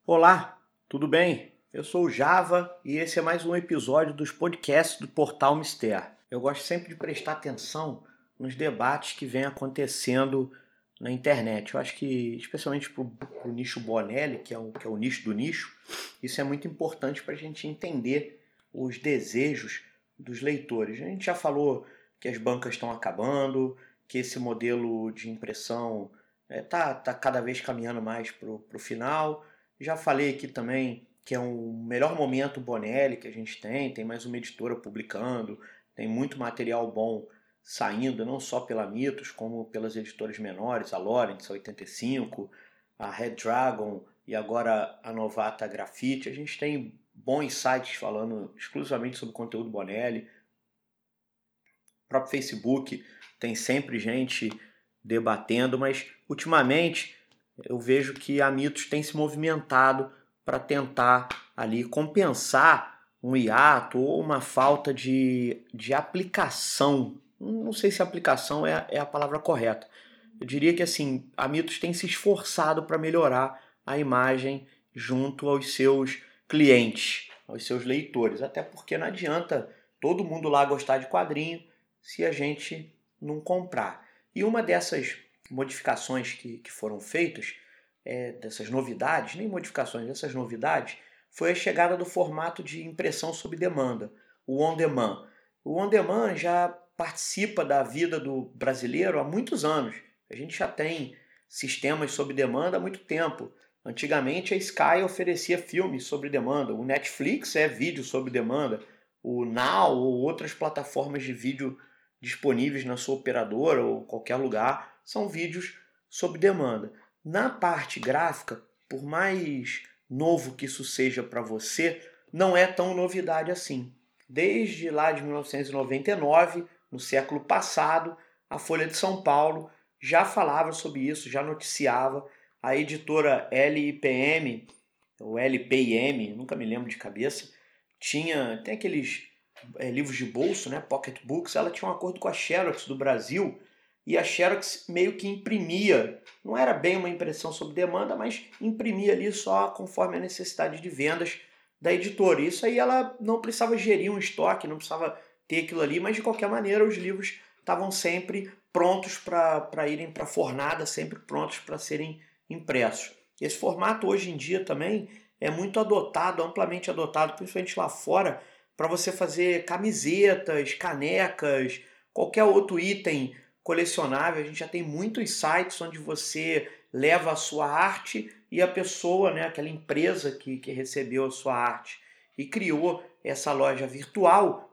Olá, tudo bem? Eu sou o Java e esse é mais um episódio dos podcasts do Portal Mister. Eu gosto sempre de prestar atenção nos debates que vêm acontecendo na internet. Eu acho que, especialmente para o nicho Bonelli, que é o nicho do nicho, isso é muito importante para a gente entender os desejos dos leitores. A gente já falou que as bancas estão acabando, que esse modelo de impressão está cada vez caminhando mais para o final. Já falei aqui também que é o melhor momento Bonelli que a gente tem mais uma editora publicando, tem muito material bom saindo, não só pela Mitos, como pelas editoras menores, a Lawrence, a 85, a Red Dragon e agora a Novata Grafite. A gente tem bons sites falando exclusivamente sobre conteúdo Bonelli. O próprio Facebook tem sempre gente debatendo, mas ultimamente eu vejo que a Mitos tem se movimentado para tentar ali compensar um hiato ou uma falta de aplicação. Não sei se aplicação é a palavra correta. Eu diria que assim, a Mitos tem se esforçado para melhorar a imagem junto aos seus clientes, aos seus leitores. Até porque não adianta todo mundo lá gostar de quadrinho se a gente não comprar. E uma dessas modificações que foram feitas, dessas novidades, nem modificações, dessas novidades, foi a chegada do formato de impressão sob demanda, o on-demand. O on-demand já participa da vida do brasileiro há muitos anos. A gente já tem sistemas sob demanda há muito tempo. Antigamente a Sky oferecia filmes sob demanda, o Netflix é vídeo sob demanda, o Now ou outras plataformas de vídeo disponíveis na sua operadora ou qualquer lugar são vídeos sob demanda. Na parte gráfica, por mais novo que isso seja para você, não é tão novidade assim. Desde lá de 1999, no século passado, a Folha de São Paulo já falava sobre isso, já noticiava. A editora LIPM, ou LPIM, nunca me lembro de cabeça, tem aqueles livros de bolso, né, pocket books. Ela tinha um acordo com a Xerox do Brasil e a Xerox meio que imprimia, não era bem uma impressão sob demanda, mas imprimia ali só conforme a necessidade de vendas da editora. Isso aí ela não precisava gerir um estoque, não precisava ter aquilo ali, mas de qualquer maneira os livros estavam sempre prontos para irem para a fornada, sempre prontos para serem impressos. Esse formato hoje em dia também é muito adotado, amplamente adotado, principalmente lá fora, para você fazer camisetas, canecas, qualquer outro item colecionável. A gente já tem muitos sites onde você leva a sua arte e a pessoa, né, aquela empresa que recebeu a sua arte e criou essa loja virtual,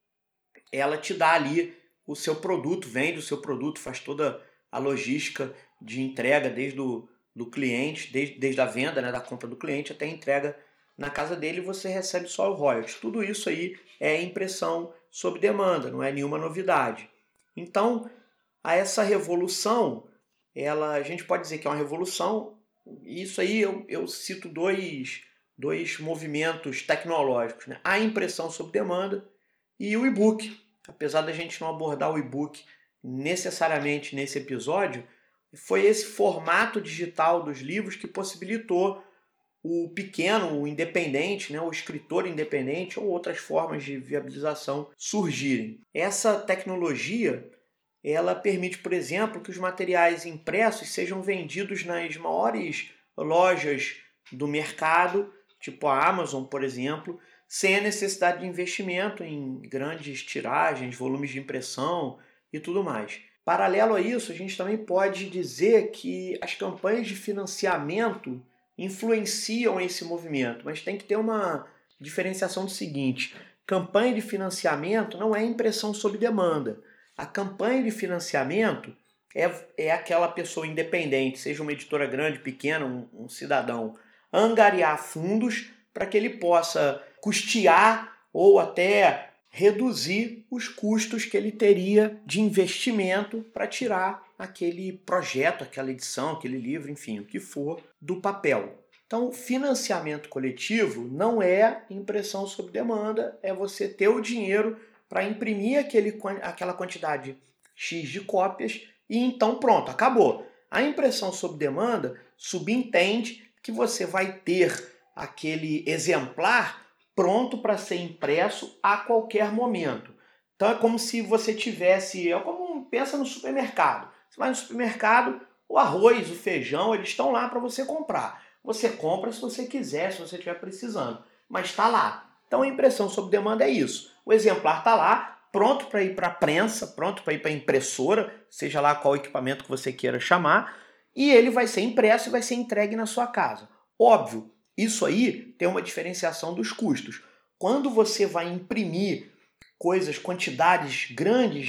ela te dá ali o seu produto, vende o seu produto, faz toda a logística de entrega desde do cliente, desde a venda, né, da compra do cliente até a entrega na casa dele, e você recebe só o royalties. Tudo isso aí é impressão sob demanda, não é nenhuma novidade. Então, essa revolução, a gente pode dizer que é uma revolução. Isso aí eu cito dois movimentos tecnológicos, né? A impressão sob demanda e o e-book. Apesar da gente não abordar o e-book necessariamente nesse episódio, foi esse formato digital dos livros que possibilitou o pequeno, o independente, né, o escritor independente ou outras formas de viabilização surgirem. Essa tecnologia, ela permite, por exemplo, que os materiais impressos sejam vendidos nas maiores lojas do mercado, tipo a Amazon, por exemplo, sem a necessidade de investimento em grandes tiragens, volumes de impressão e tudo mais. Paralelo a isso, a gente também pode dizer que as campanhas de financiamento influenciam esse movimento, mas tem que ter uma diferenciação do seguinte: campanha de financiamento não é impressão sob demanda. A campanha de financiamento é aquela pessoa independente, seja uma editora grande, pequena, um cidadão, angariar fundos para que ele possa custear ou até reduzir os custos que ele teria de investimento para tirar aquele projeto, aquela edição, aquele livro, enfim, o que for, do papel. Então, financiamento coletivo não é impressão sob demanda, é você ter o dinheiro para imprimir aquela quantidade X de cópias e então pronto, acabou. A impressão sob demanda subentende que você vai ter aquele exemplar pronto para ser impresso a qualquer momento. Então é como se você tivesse, pensa no supermercado. Você vai no supermercado, o arroz, o feijão, eles estão lá para você comprar. Você compra se você quiser, se você estiver precisando, mas está lá. Então a impressão sob demanda é isso. O exemplar está lá, pronto para ir para a prensa, pronto para ir para a impressora, seja lá qual equipamento que você queira chamar, e ele vai ser impresso e vai ser entregue na sua casa. Óbvio, isso aí tem uma diferenciação dos custos. Quando você vai imprimir quantidades grandes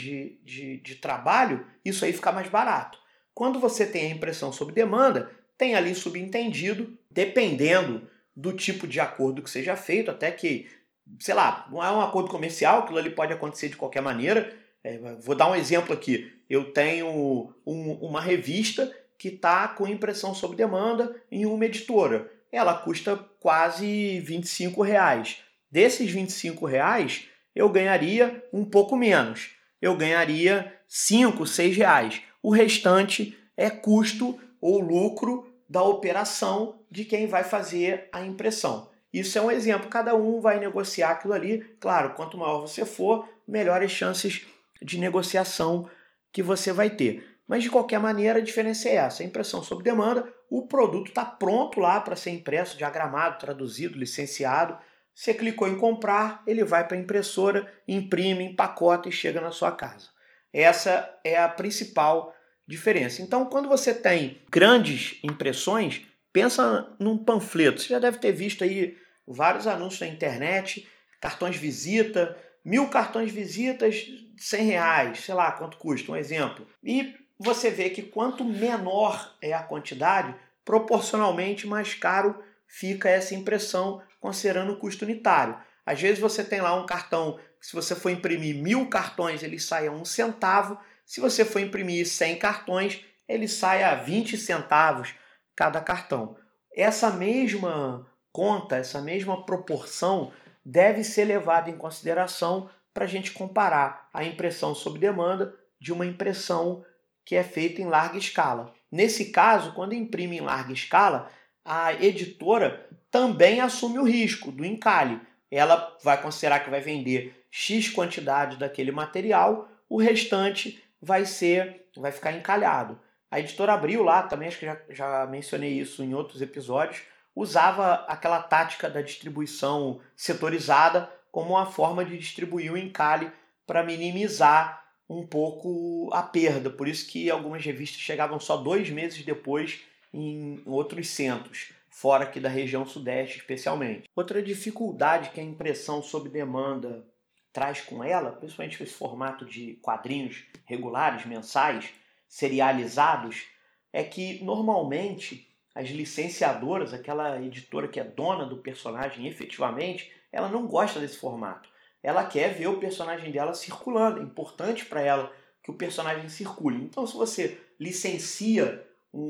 de trabalho, isso aí fica mais barato. Quando você tem a impressão sob demanda, tem ali subentendido, dependendo do tipo de acordo que seja feito, até que, sei lá, não é um acordo comercial, aquilo ali pode acontecer de qualquer maneira. Vou dar um exemplo aqui. Eu tenho uma revista que está com impressão sob demanda em uma editora. Ela custa quase R$25. Desses R$25, eu ganharia um pouco menos. Eu ganharia R$5, R$6. O restante é custo ou lucro da operação de quem vai fazer a impressão. Isso é um exemplo, cada um vai negociar aquilo ali. Claro, quanto maior você for, melhores chances de negociação que você vai ter. Mas de qualquer maneira a diferença é essa, a impressão sob demanda, o produto está pronto lá para ser impresso, diagramado, traduzido, licenciado. Você clicou em comprar, ele vai para a impressora, imprime, empacota e chega na sua casa. Essa é a principal diferença. Então, quando você tem grandes impressões, pensa num panfleto. Você já deve ter visto aí vários anúncios na internet, cartões visita, 1000 cartões visitas, R$100, sei lá quanto custa, um exemplo. E você vê que quanto menor é a quantidade, proporcionalmente mais caro fica essa impressão, considerando o custo unitário. Às vezes você tem lá um cartão que, se você for imprimir 1000 cartões, ele sai a 1 centavo. Se você for imprimir 100 cartões, ele sai a 20 centavos cada cartão. Essa mesma conta, essa mesma proporção deve ser levada em consideração para a gente comparar a impressão sob demanda de uma impressão que é feita em larga escala. Nesse caso, quando imprime em larga escala, a editora também assume o risco do encalhe. Ela vai considerar que vai vender X quantidade daquele material, o restante vai ficar encalhado. A editora Abril lá, também acho que já mencionei isso em outros episódios, usava aquela tática da distribuição setorizada como uma forma de distribuir o encalhe para minimizar um pouco a perda. Por isso que algumas revistas chegavam só 2 meses depois em outros centros, fora aqui da região sudeste especialmente. Outra dificuldade que a impressão sob demanda traz com ela, principalmente esse formato de quadrinhos regulares, mensais, serializados, é que normalmente as licenciadoras, aquela editora que é dona do personagem efetivamente, ela não gosta desse formato. Ela quer ver o personagem dela circulando. É importante para ela que o personagem circule. Então, se você licencia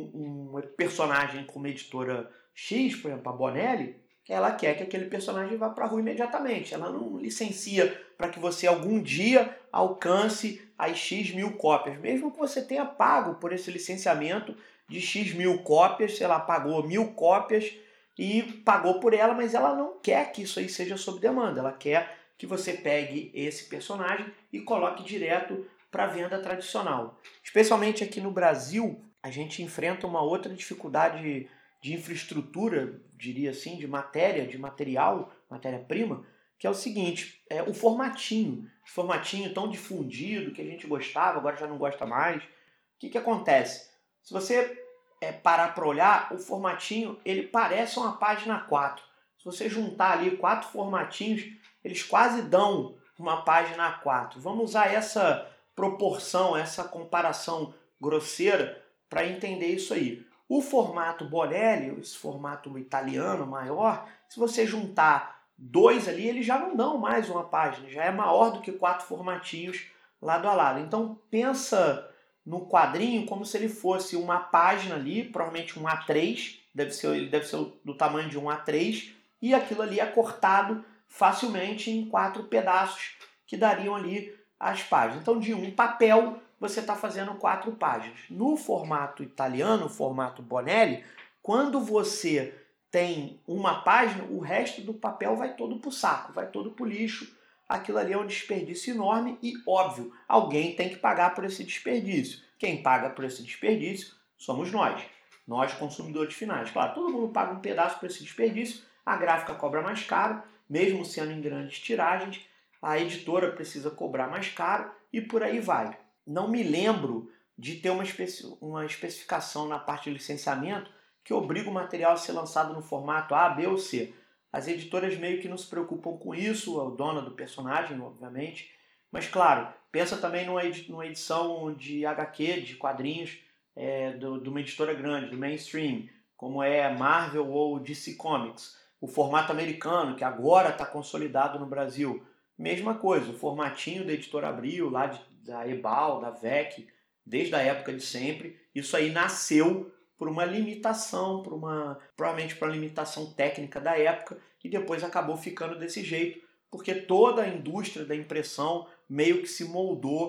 um personagem com uma editora X, por exemplo, a Bonelli, ela quer que aquele personagem vá para a rua imediatamente. Ela não licencia para que você algum dia alcance as X mil cópias. Mesmo que você tenha pago por esse licenciamento de X mil cópias, sei lá, pagou 1000 cópias e pagou por ela, mas ela não quer que isso aí seja sob demanda. Ela quer que você pegue esse personagem e coloque direto para venda tradicional. Especialmente aqui no Brasil, a gente enfrenta uma outra dificuldade de infraestrutura, diria assim, de material, matéria-prima, que é o seguinte, o formatinho tão difundido que a gente gostava, agora já não gosta mais. O que acontece? Se você parar para olhar, o formatinho ele parece uma página 4. Se você juntar ali 4 formatinhos, eles quase dão uma página A4. Vamos usar essa proporção, essa comparação grosseira para entender isso aí. O formato Bonelli, esse formato italiano maior, se você juntar 2 ali, eles já não dão mais uma página, já é maior do que 4 formatinhos lado a lado. Então pensa no quadrinho como se ele fosse uma página ali, provavelmente um A3, ele deve ser do tamanho de um A3, e aquilo ali é cortado facilmente em 4 pedaços que dariam ali as páginas. Então, de um papel, você está fazendo 4 páginas. No formato italiano, formato Bonelli, quando você tem uma página, o resto do papel vai todo para o saco, vai todo para o lixo. Aquilo ali é um desperdício enorme e, óbvio, alguém tem que pagar por esse desperdício. Quem paga por esse desperdício somos nós consumidores finais. Claro, todo mundo paga um pedaço por esse desperdício, a gráfica cobra mais caro, mesmo sendo em grandes tiragens, a editora precisa cobrar mais caro e por aí vai. Não me lembro de ter uma especificação na parte de licenciamento que obriga o material a ser lançado no formato A, B ou C. As editoras meio que não se preocupam com isso, a dona do personagem, obviamente. Mas, claro, pensa também numa edição de HQ, de quadrinhos, de uma editora grande, do mainstream, como é Marvel ou DC Comics. O formato americano, que agora está consolidado no Brasil. Mesma coisa, o formatinho da Editora Abril, lá da Ebal, da VEC, desde a época de sempre. Isso aí nasceu por uma limitação, provavelmente por uma limitação técnica da época, e depois acabou ficando desse jeito, porque toda a indústria da impressão meio que se moldou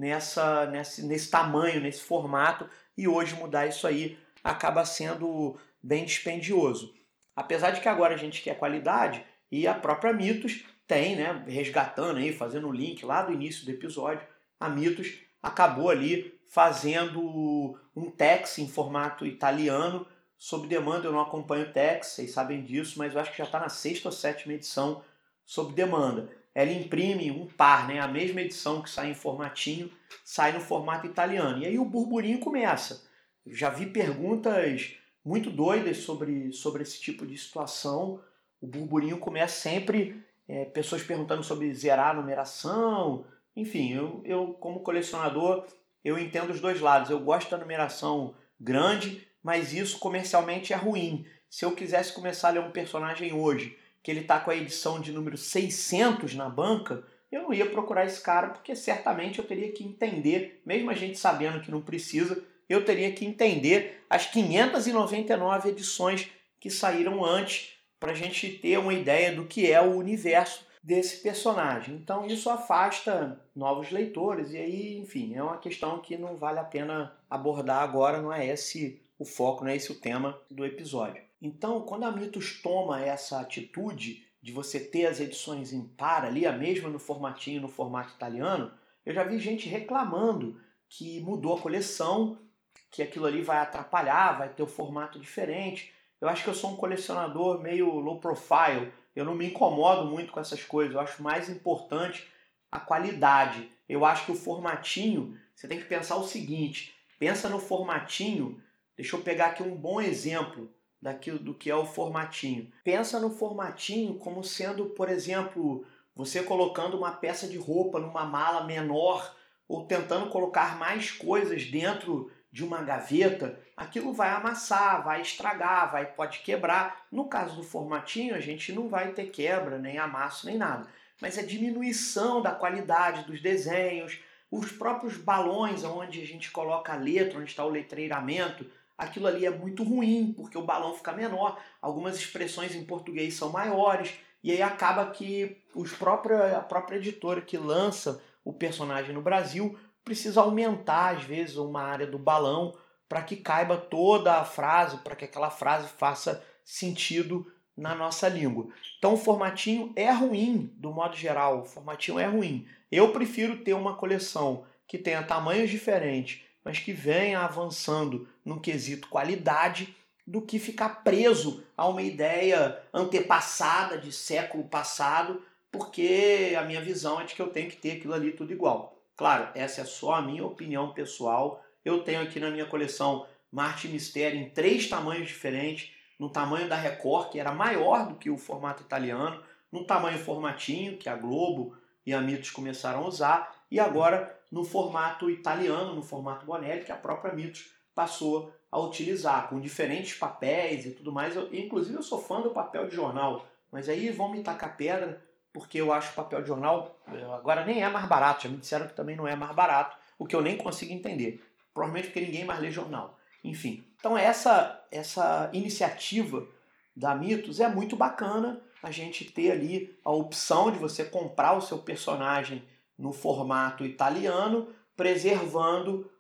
nesse tamanho, nesse formato, e hoje mudar isso aí acaba sendo bem dispendioso. Apesar de que agora a gente quer qualidade, e a própria Mitos tem, né, resgatando aí, fazendo o link lá do início do episódio, a Mitos acabou ali fazendo um Tex em formato italiano, sob demanda. Eu não acompanho o Tex, vocês sabem disso, mas eu acho que já está na 6ª ou 7ª edição sob demanda. Ela imprime um par, né, a mesma edição que sai em formatinho, sai no formato italiano. E aí o burburinho começa. Eu já vi perguntas muito doidas sobre esse tipo de situação. O burburinho começa sempre, pessoas perguntando sobre zerar a numeração. Enfim, eu como colecionador, eu entendo os dois lados. Eu gosto da numeração grande, mas isso comercialmente é ruim. Se eu quisesse começar a ler um personagem hoje, que ele está com a edição de número 600 na banca, eu não ia procurar esse cara, porque certamente eu teria que entender, mesmo a gente sabendo que não precisa, eu teria que entender as 599 edições que saíram antes, para a gente ter uma ideia do que é o universo desse personagem. Então isso afasta novos leitores, e aí, enfim, é uma questão que não vale a pena abordar agora, não é esse o foco, não é esse o tema do episódio. Então, quando a Mitos toma essa atitude de você ter as edições em par ali, a mesma no formatinho, no formato italiano, eu já vi gente reclamando que mudou a coleção, que aquilo ali vai atrapalhar, vai ter o formato diferente. Eu acho que eu sou um colecionador meio low profile, eu não me incomodo muito com essas coisas, eu acho mais importante a qualidade. Eu acho que o formatinho, você tem que pensar o seguinte, pensa no formatinho, deixa eu pegar aqui um bom exemplo do que é o formatinho. Pensa no formatinho como sendo, por exemplo, você colocando uma peça de roupa numa mala menor ou tentando colocar mais coisas dentro de uma gaveta, aquilo vai amassar, vai estragar, pode quebrar. No caso do formatinho, a gente não vai ter quebra, nem amasso, nem nada. Mas a diminuição da qualidade dos desenhos, os próprios balões onde a gente coloca a letra, onde está o letreiramento, aquilo ali é muito ruim, porque o balão fica menor, algumas expressões em português são maiores, e aí acaba que a própria editora que lança o personagem no Brasil precisa aumentar, às vezes, uma área do balão para que caiba toda a frase, para que aquela frase faça sentido na nossa língua. Então o formatinho é ruim, do modo geral, o formatinho é ruim. Eu prefiro ter uma coleção que tenha tamanhos diferentes, mas que venha avançando no quesito qualidade, do que ficar preso a uma ideia antepassada, de século passado, porque a minha visão é de que eu tenho que ter aquilo ali tudo igual. Claro, essa é só a minha opinião pessoal. Eu tenho aqui na minha coleção Marte e Mistério em 3 tamanhos diferentes, no tamanho da Record, que era maior do que o formato italiano, no tamanho formatinho, que a Globo e a Mitos começaram a usar, e agora no formato italiano, no formato Bonelli, que a própria Mitos passou a utilizar, com diferentes papéis e tudo mais. Inclusive eu sou fã do papel de jornal, mas aí vão me tacar pedra, porque eu acho o papel de jornal agora nem é mais barato, já me disseram que também não é mais barato, o que eu nem consigo entender, provavelmente porque ninguém mais lê jornal. Enfim, então essa iniciativa da Mitos é muito bacana, a gente ter ali a opção de você comprar o seu personagem no formato italiano, preservando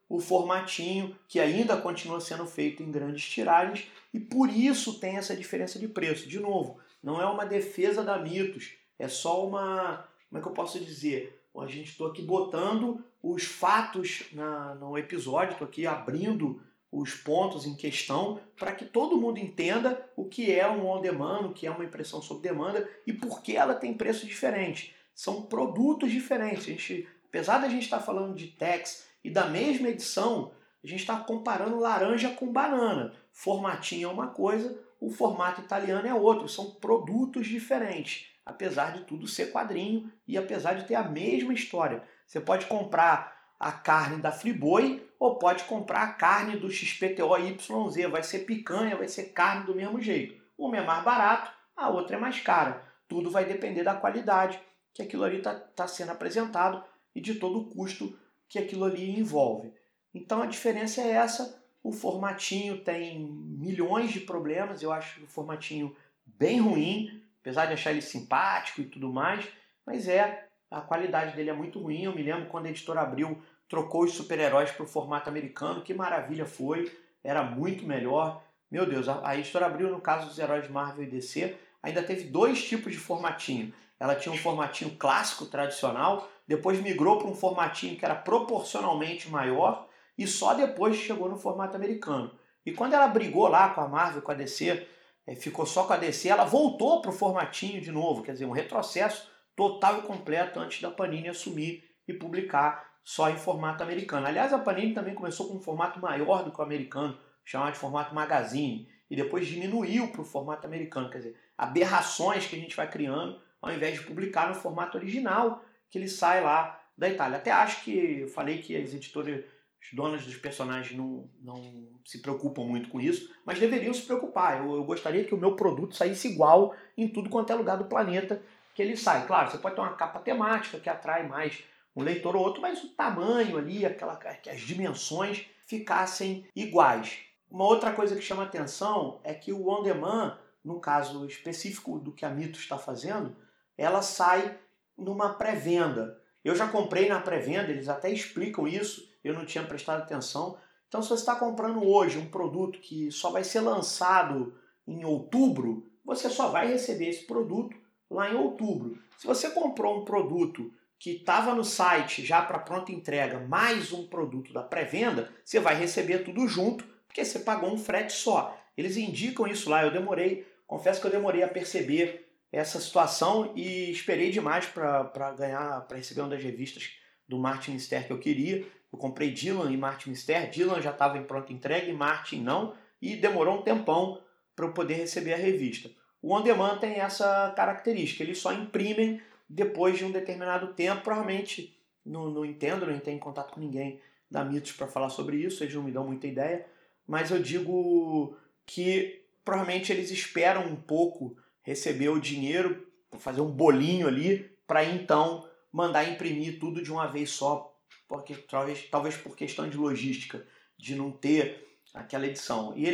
o formatinho, que ainda continua sendo feito em grandes tiragens, e por isso tem essa diferença de preço. De novo, não é uma defesa da Mitos, é só uma, como é que eu posso dizer? A gente estou aqui botando os fatos no episódio, estou aqui abrindo os pontos em questão para que todo mundo entenda o que é um on-demand, o que é uma impressão sob demanda e por que ela tem preços diferentes. São produtos diferentes. Apesar da gente estar falando de tex e da mesma edição, a gente está comparando laranja com banana. Formatinho é uma coisa, o formato italiano é outro. São produtos diferentes, apesar de tudo ser quadrinho e apesar de ter a mesma história. Você pode comprar a carne da Friboi ou pode comprar a carne do XPTO-YZ. Vai ser picanha, vai ser carne do mesmo jeito. Uma é mais barato, a outra é mais cara. Tudo vai depender da qualidade que aquilo ali está sendo apresentado e de todo o custo que aquilo ali envolve. Então a diferença é essa. O formatinho tem milhões de problemas. Eu acho o formatinho bem ruim, apesar de achar ele simpático e tudo mais, mas a qualidade dele é muito ruim. Eu me lembro quando a Editora Abril trocou os super-heróis para o formato americano, que maravilha foi, era muito melhor. Meu Deus, a Editora Abril, no caso dos heróis Marvel e DC, ainda teve 2 tipos de formatinho. Ela tinha um formatinho clássico, tradicional, depois migrou para um formatinho que era proporcionalmente maior e só depois chegou no formato americano. E quando ela brigou lá com a Marvel, com a DC, ficou só com a DC, ela voltou para o formatinho de novo, quer dizer, um retrocesso total e completo antes da Panini assumir e publicar só em formato americano. Aliás, a Panini também começou com um formato maior do que o americano, chamado de formato magazine, e depois diminuiu para o formato americano, quer dizer, aberrações que a gente vai criando ao invés de publicar no formato original que ele sai lá da Itália. Até acho que eu falei que as editoras, as donas dos personagens não se preocupam muito com isso, mas deveriam se preocupar. Eu gostaria que o meu produto saísse igual em tudo quanto é lugar do planeta que ele sai. Claro, você pode ter uma capa temática que atrai mais um leitor ou outro, mas o tamanho ali, que as dimensões ficassem iguais. Uma outra coisa que chama atenção é que o on-demand, no caso específico do que a Mitos está fazendo, ela sai numa pré-venda. Eu já comprei na pré-venda, eles até explicam isso, eu não tinha prestado atenção. Então, se você está comprando hoje um produto que só vai ser lançado em outubro, você só vai receber esse produto lá em outubro. Se você comprou um produto que estava no site já para pronta entrega, mais um produto da pré-venda, você vai receber tudo junto, porque você pagou um frete só. Eles indicam isso lá, confesso que eu demorei a perceber essa situação e esperei demais para receber uma das revistas do Martin Mister que eu queria. Eu comprei Dylan e Martin Mister, Dylan já estava em pronta entrega e Martin não, e demorou um tempão para eu poder receber a revista. O on-demand tem essa característica, eles só imprimem depois de um determinado tempo. Provavelmente não entendo, não entrei em contato com ninguém da Mitos para falar sobre isso, eles não me dão muita ideia, mas eu digo que provavelmente eles esperam um pouco receber o dinheiro, fazer um bolinho ali, para então mandar imprimir tudo de uma vez só, porque talvez por questão de logística, de não ter aquela edição. E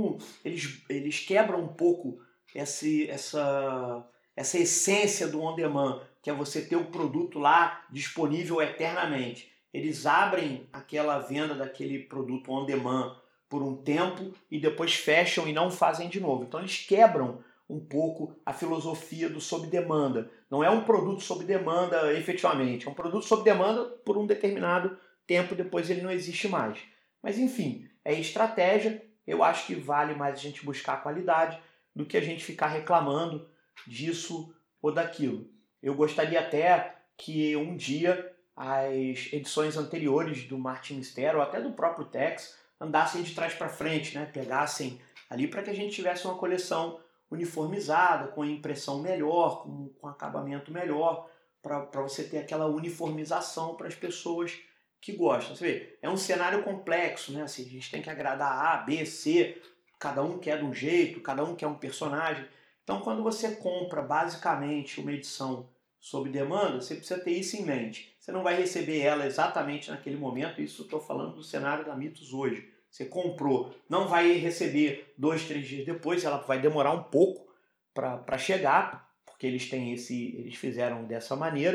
eles quebram um pouco essa essência do on-demand, que é você ter o produto lá disponível eternamente. Eles abrem aquela venda daquele produto on-demand por um tempo e depois fecham e não fazem de novo. Então eles quebram um pouco a filosofia do sob demanda. Não é um produto sob demanda efetivamente, é um produto sob demanda por um determinado tempo, depois ele não existe mais. Mas enfim, é estratégia. Eu acho que vale mais a gente buscar a qualidade do que a gente ficar reclamando disso ou daquilo. Eu gostaria até que um dia as edições anteriores do Martin Mister ou até do próprio Tex andassem de trás para frente, né? Pegassem ali para que a gente tivesse uma coleção uniformizada, com impressão melhor, com acabamento melhor, para você ter aquela uniformização para as pessoas que gostam. Você vê, é um cenário complexo, né? Assim, a gente tem que agradar A, B, C, cada um quer de um jeito, cada um quer um personagem. Então, quando você compra basicamente uma edição sob demanda, você precisa ter isso em mente. Você não vai receber ela exatamente naquele momento, isso eu estou falando do cenário da Mitos hoje. Você comprou, não vai receber 2, 3 dias depois, ela vai demorar um pouco para chegar, porque eles fizeram dessa maneira,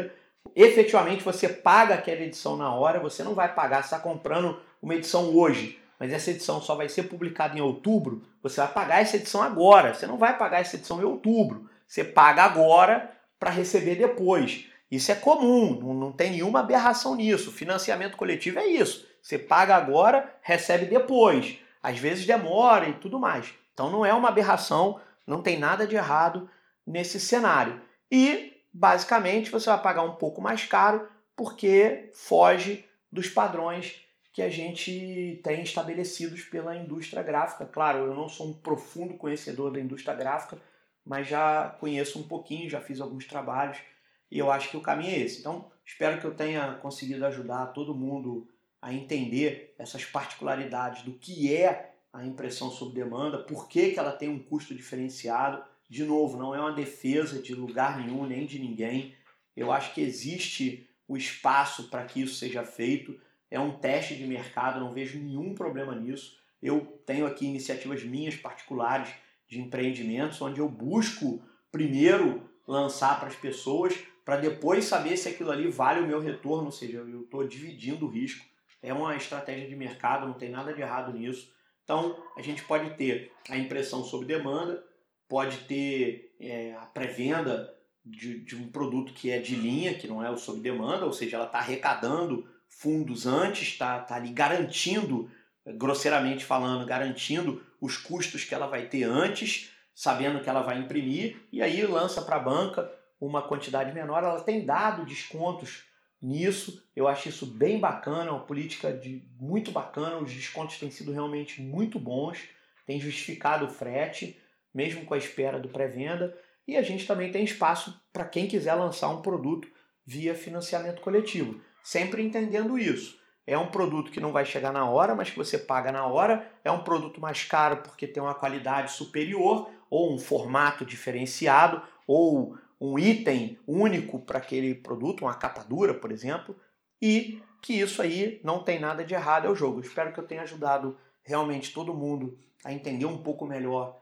efetivamente você paga aquela edição na hora, você não vai pagar, você está comprando uma edição hoje, mas essa edição só vai ser publicada em outubro, você vai pagar essa edição agora, você não vai pagar essa edição em outubro, você paga agora para receber depois. Isso é comum, não tem nenhuma aberração nisso. Financiamento coletivo é isso. Você paga agora, recebe depois. Às vezes demora e tudo mais. Então não é uma aberração, não tem nada de errado nesse cenário. E, basicamente, você vai pagar um pouco mais caro porque foge dos padrões que a gente tem estabelecidos pela indústria gráfica. Claro, eu não sou um profundo conhecedor da indústria gráfica, mas já conheço um pouquinho, já fiz alguns trabalhos e eu acho que o caminho é esse. Então, espero que eu tenha conseguido ajudar todo mundo a entender essas particularidades do que é a impressão sob demanda, por que ela tem um custo diferenciado. De novo, não é uma defesa de lugar nenhum, nem de ninguém. Eu acho que existe o espaço para que isso seja feito. É um teste de mercado, não vejo nenhum problema nisso. Eu tenho aqui iniciativas minhas particulares de empreendimentos, onde eu busco primeiro lançar para as pessoas, para depois saber se aquilo ali vale o meu retorno, ou seja, eu estou dividindo o risco. É uma estratégia de mercado, não tem nada de errado nisso. Então, a gente pode ter a impressão sob demanda, pode ter a pré-venda de um produto que é de linha, que não é o sob demanda, ou seja, ela está arrecadando fundos antes, está ali garantindo, grosseiramente falando, garantindo os custos que ela vai ter antes, sabendo que ela vai imprimir, e aí lança para a banca uma quantidade menor. Ela tem dado descontos nisso, eu acho isso bem bacana, uma política muito bacana, os descontos têm sido realmente muito bons, tem justificado o frete, mesmo com a espera do pré-venda, e a gente também tem espaço para quem quiser lançar um produto via financiamento coletivo, sempre entendendo isso. É um produto que não vai chegar na hora, mas que você paga na hora, é um produto mais caro porque tem uma qualidade superior, ou um formato diferenciado, ou um item único para aquele produto, uma capa dura, por exemplo, e que isso aí não tem nada de errado, é o jogo. Eu espero que eu tenha ajudado realmente todo mundo a entender um pouco melhor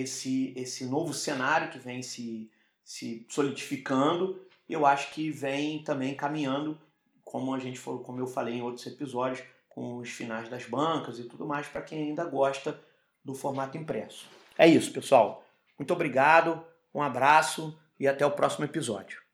esse novo cenário que vem se solidificando. Eu acho que vem também caminhando, como eu falei em outros episódios, com os finais das bancas e tudo mais, para quem ainda gosta do formato impresso. É isso, pessoal. Muito obrigado, um abraço e até o próximo episódio.